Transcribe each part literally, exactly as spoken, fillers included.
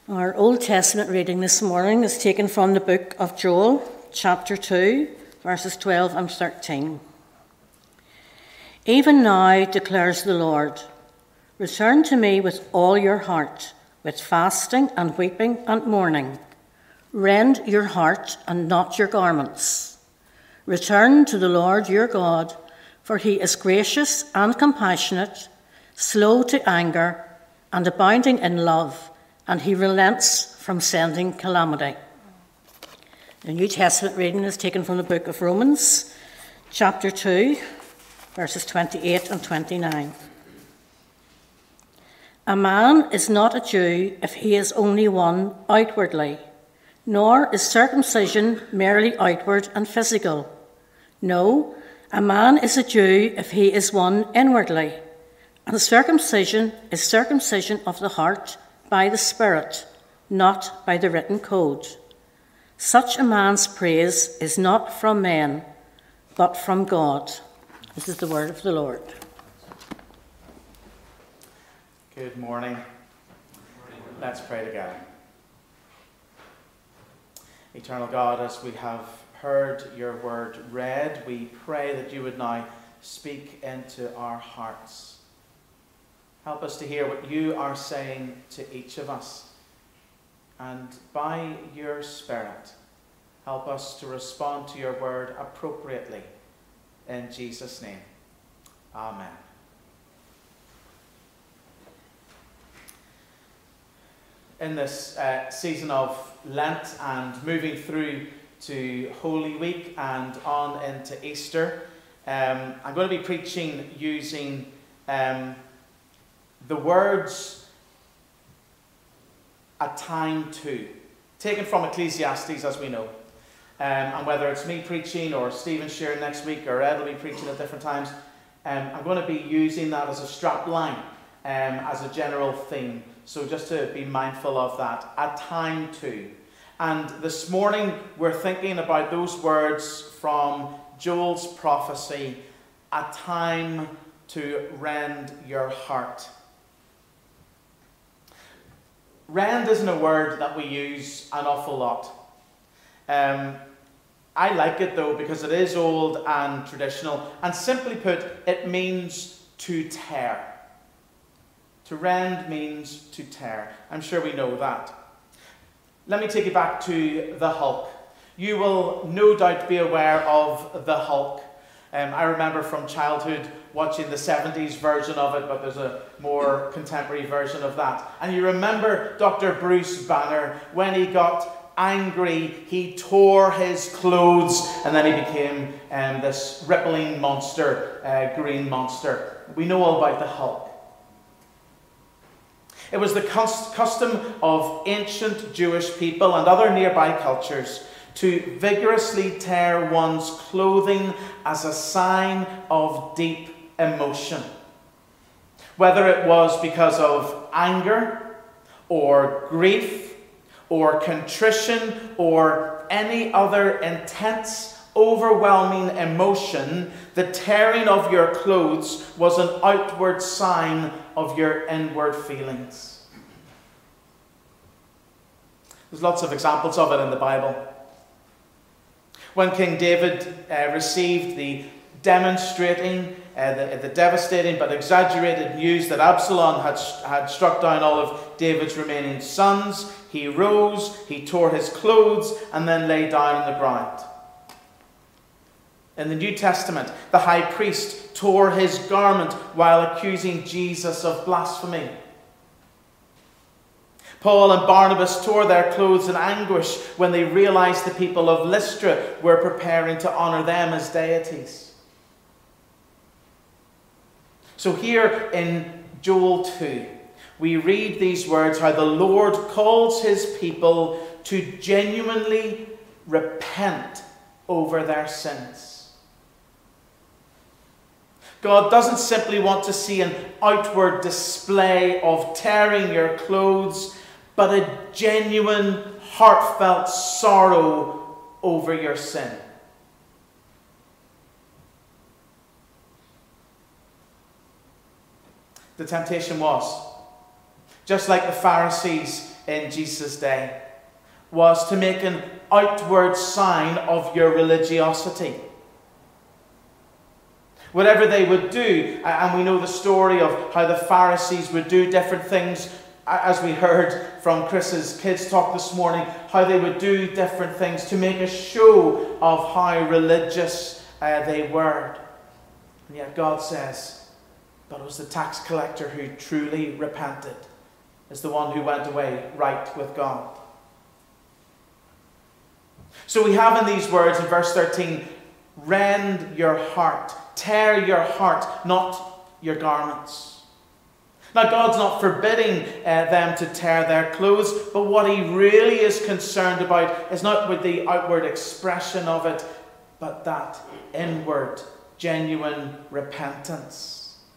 Our Old Testament reading this morning is taken from the book of Joel, chapter two, verses twelve and thirteen. Even now, declares the Lord, return to me with all your heart, with fasting and weeping and mourning. Rend your heart and not your garments. Return to the Lord your God, for he is gracious and compassionate, slow to anger, and abounding in love, and he relents from sending calamity. The New Testament reading is taken from the book of Romans, chapter two, verses twenty-eight and twenty-nine. A man is not a Jew if he is only one outwardly, nor is circumcision merely outward and physical. No, a man is a Jew if he is one inwardly, and circumcision is circumcision of the heart by the Spirit, not by the written code. Such a man's praise is not from men, but from God. This is the word of the Lord. Good morning. Let's pray together. Eternal God, as we have heard your word read, we pray that you would now speak into our hearts. Help us to hear what you are saying to each of us. And by your Spirit, help us to respond to your word appropriately. In Jesus' name, amen. In this uh, season of Lent and moving through to Holy Week and on into Easter, um, I'm going to be preaching using um, the words "a time to," taken from Ecclesiastes, as we know. Um, and whether it's me preaching or Stephen sharing next week or Ed will be preaching at different times, um, I'm going to be using that as a strap line, um, as a general theme. So just to be mindful of that. A time to. And this morning we're thinking about those words from Joel's prophecy, a time to rend your heart. Rend isn't a word that we use an awful lot. Um, I like it though because it is old and traditional, and simply put, it means to tear. To rend means to tear. I'm sure we know that. Let me take you back to the Hulk. You will no doubt be aware of the Hulk. Um, I remember from childhood watching the seventies version of it, but there's a more contemporary version of that. And you remember Doctor Bruce Banner, when he got angry, he tore his clothes, and then he became um, this rippling monster, uh, green monster. We know all about the Hulk. It was the custom of ancient Jewish people and other nearby cultures to vigorously tear one's clothing as a sign of deep emotion. Whether it was because of anger, or grief, or contrition, or any other intense, overwhelming emotion, the tearing of your clothes was an outward sign of your inward feelings. There's lots of examples of it in the Bible. When King David uh, received the demonstrating, uh, the, the devastating but exaggerated news that Absalom had, had struck down all of David's remaining sons, he rose, he tore his clothes, and then lay down on the ground. In the New Testament, the high priest tore his garment while accusing Jesus of blasphemy. Paul and Barnabas tore their clothes in anguish when they realized the people of Lystra were preparing to honor them as deities. So here in Joel two, we read these words, how the Lord calls his people to genuinely repent over their sins. God doesn't simply want to see an outward display of tearing your clothes, but a genuine, heartfelt sorrow over your sin. The temptation was, just like the Pharisees in Jesus' day was to make an outward sign of your religiosity. Whatever they would do, and we know the story of how the Pharisees would do different things, as we heard from Chris's kids talk this morning, how they would do different things to make a show of how religious uh, they were. And yet God says, but it was the tax collector who truly repented, is the one who went away right with God. So we have in these words in verse thirteen, rend your heart, tear your heart, not your garments. Now God's not forbidding uh, them to tear their clothes, but what he really is concerned about is not with the outward expression of it, but that inward, genuine repentance.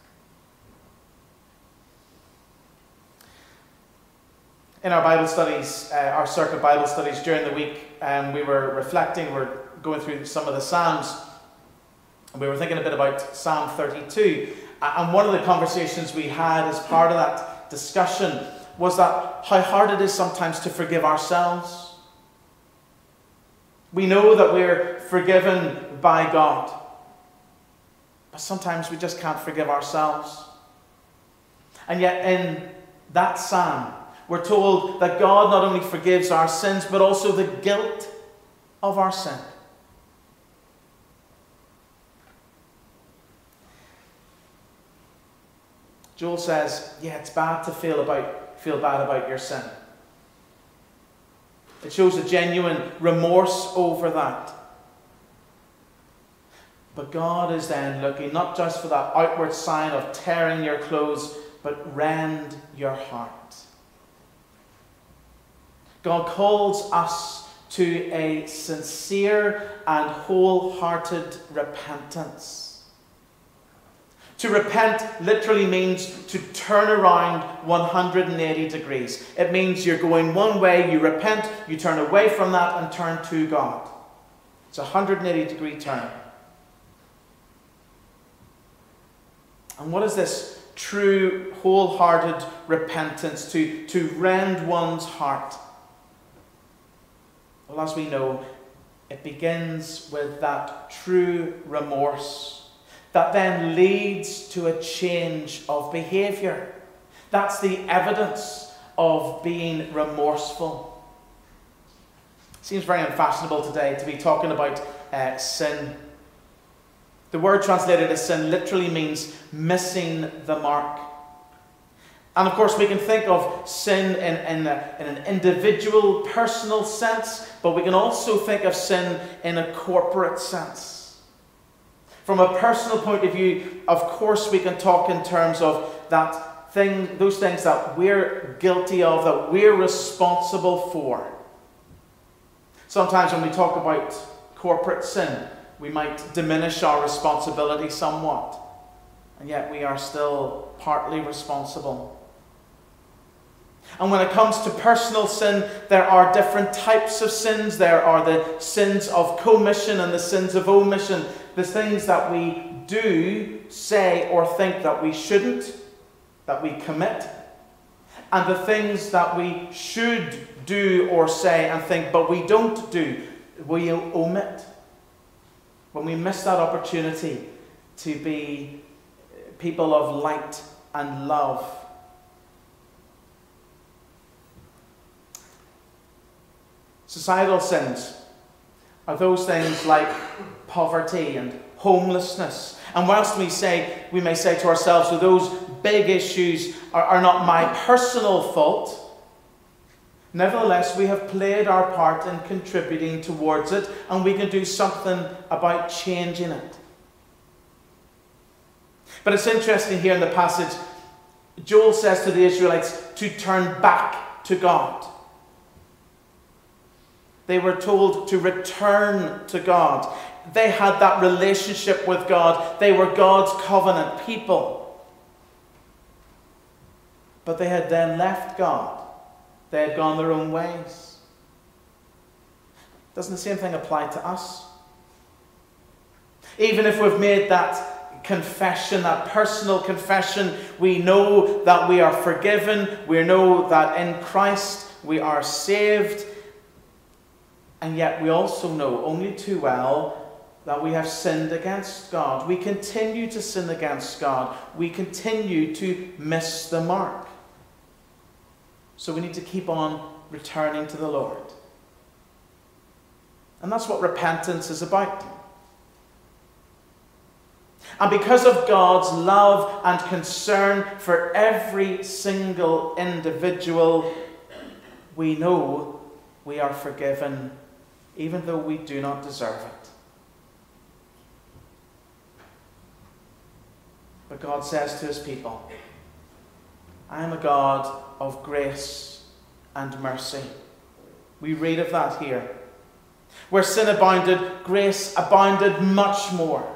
In our Bible studies, uh, our circuit Bible studies during the week, um, we were reflecting, we were going through some of the Psalms, and we were thinking a bit about Psalm thirty-two. And one of the conversations we had as part of that discussion was that how hard it is sometimes to forgive ourselves. We know that we're forgiven by God, but sometimes we just can't forgive ourselves. And yet in that psalm, we're told that God not only forgives our sins, but also the guilt of our sin. Joel says, yeah, it's bad to feel about feel bad about your sin. It shows a genuine remorse over that. But God is then looking not just for that outward sign of tearing your clothes, but rend your heart. God calls us to a sincere and wholehearted repentance. To repent literally means to turn around one hundred eighty degrees. It means you're going one way, you repent, you turn away from that and turn to God. It's a one hundred eighty degree turn. And what is this true, wholehearted repentance? To, to rend one's heart. Well, as we know, it begins with that true remorse that then leads to a change of behaviour. That's the evidence of being remorseful. It seems very unfashionable today to be talking about uh, sin. The word translated as sin literally means missing the mark. And of course we can think of sin in, in, a, in an individual, personal sense, but we can also think of sin in a corporate sense. From a personal point of view, of course we can talk in terms of that thing, those things that we're guilty of, that we're responsible for. Sometimes when we talk about corporate sin, we might diminish our responsibility somewhat, and yet we are still partly responsible. And when it comes to personal sin, there are different types of sins. There are the sins of commission and the sins of omission. The things that we do, say, or think that we shouldn't, that we commit. And the things that we should do or say and think, but we don't do, we omit. When we miss that opportunity to be people of light and love. Societal sins are those things like poverty and homelessness. And whilst we say, we may say to ourselves, well, those big issues are, are not my personal fault, nevertheless, we have played our part in contributing towards it, and we can do something about changing it. But it's interesting here in the passage, Joel says to the Israelites to turn back to God. They were told to return to God. They had that relationship with God. They were God's covenant people. But they had then left God. They had gone their own ways. Doesn't the same thing apply to us? Even if we've made that confession, that personal confession, we know that we are forgiven. We know that in Christ we are saved, and yet we also know only too well that we have sinned against God. We continue to sin against God. We continue to miss the mark. So we need to keep on returning to the Lord. And that's what repentance is about. And because of God's love and concern for every single individual, we know we are forgiven, even though we do not deserve it. But God says to his people, I am a God of grace and mercy. We read of that here. Where sin abounded, grace abounded much more.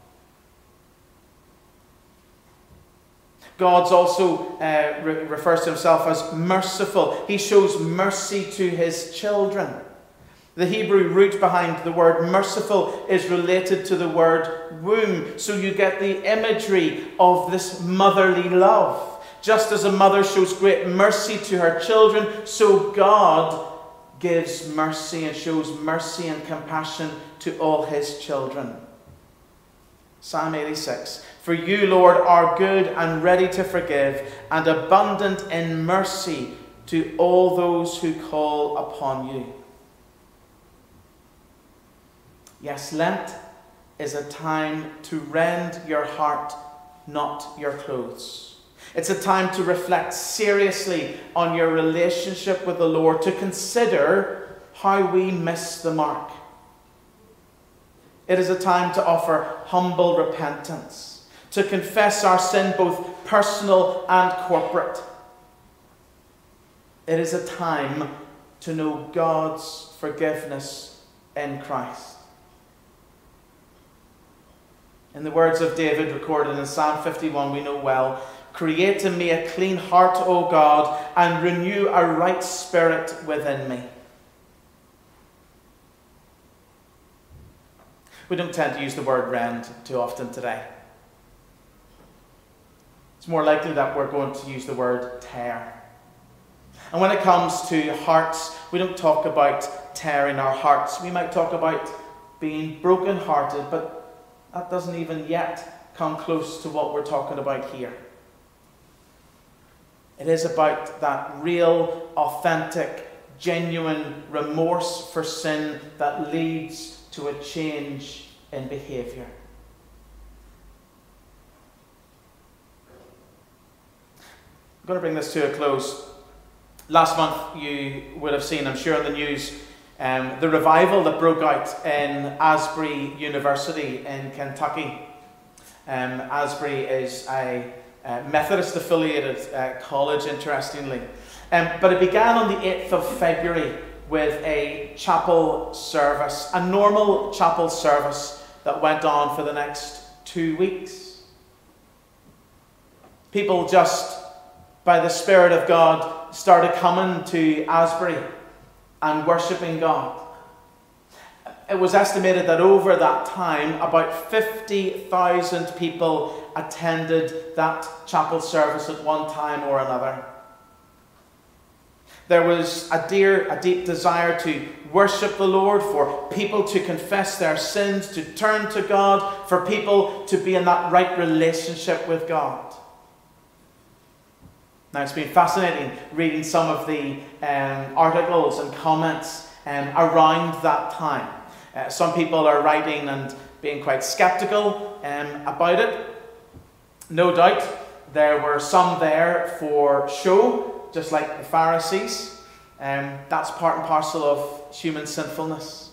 God also uh, re- refers to himself as merciful. He shows mercy to his children. The Hebrew root behind the word merciful is related to the word womb. So you get the imagery of this motherly love. Just as a mother shows great mercy to her children, so God gives mercy and shows mercy and compassion to all his children. Psalm eighty-six. For you, Lord, are good and ready to forgive, and abundant in mercy to all those who call upon you. Yes, Lent is a time to rend your heart, not your clothes. It's a time to reflect seriously on your relationship with the Lord, to consider how we miss the mark. It is a time to offer humble repentance, to confess our sin, both personal and corporate. It is a time to know God's forgiveness in Christ. In the words of David recorded in Psalm fifty-one, we know well, create in me a clean heart, O God, and renew a right spirit within me. We don't tend to use the word rend too often today. It's more likely that we're going to use the word tear. And when it comes to hearts, we don't talk about tearing our hearts. We might talk about being broken-hearted, but that doesn't even yet come close to what we're talking about here. It is about that real, authentic, genuine remorse for sin that leads to a change in behaviour. I'm going to bring this to a close. Last month you would have seen, I'm sure, in the news, um, the revival that broke out in Asbury University in Kentucky. Um, Asbury is a uh, Methodist-affiliated uh, college, interestingly. Um, but it began on the eighth of February with a chapel service, a normal chapel service that went on for the next two weeks. People just, by the Spirit of God, started coming to Asbury and worshipping God. It was estimated that over that time, about fifty thousand people attended that chapel service at one time or another. There was a, dear, a deep desire to worship the Lord, for people to confess their sins, to turn to God, for people to be in that right relationship with God. Now, it's been fascinating reading some of the um, articles and comments um, around that time. Uh, some people are writing and being quite sceptical um, about it. No doubt there were some there for show, just like the Pharisees. Um, that's part and parcel of human sinfulness.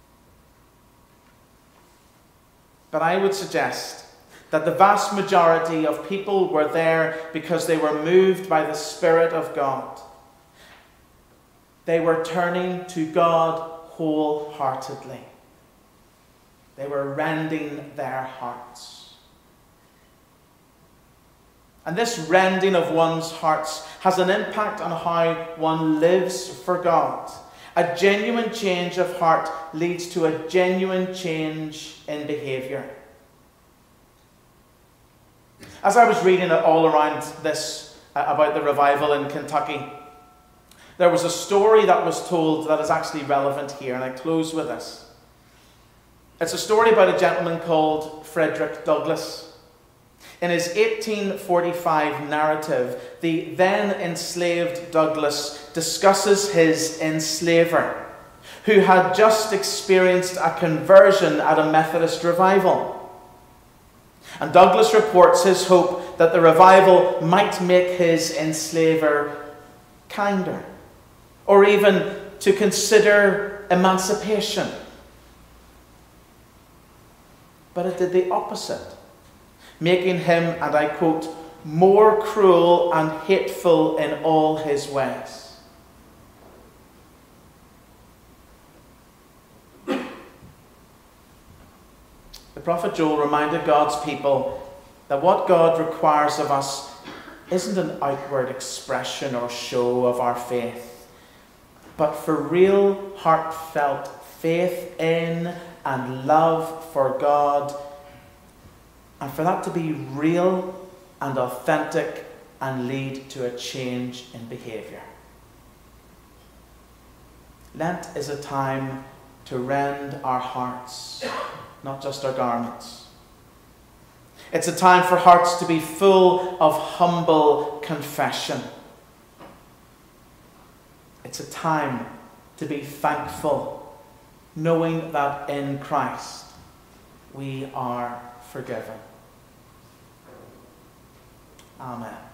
But I would suggest that the vast majority of people were there because they were moved by the Spirit of God. They were turning to God wholeheartedly. They were rending their hearts. And this rending of one's hearts has an impact on how one lives for God. A genuine change of heart leads to a genuine change in behaviour. As I was reading it all around this, uh, about the revival in Kentucky, There was a story that was told that is actually relevant here, and I close with this. It's a story about a gentleman called Frederick Douglass. In his eighteen forty-five narrative, the then enslaved Douglass discusses his enslaver, who had just experienced a conversion at a Methodist revival. And Douglass reports his hope that the revival might make his enslaver kinder, or even to consider emancipation. But it did the opposite, making him, and I quote, more cruel and hateful in all his ways. The prophet Joel reminded God's people that what God requires of us isn't an outward expression or show of our faith, but for real, heartfelt faith in and love for God, and for that to be real and authentic and lead to a change in behaviour. Lent is a time to rend our hearts, not just our garments. It's a time for hearts to be full of humble confession. It's a time to be thankful, knowing that in Christ we are forgiven. Amen.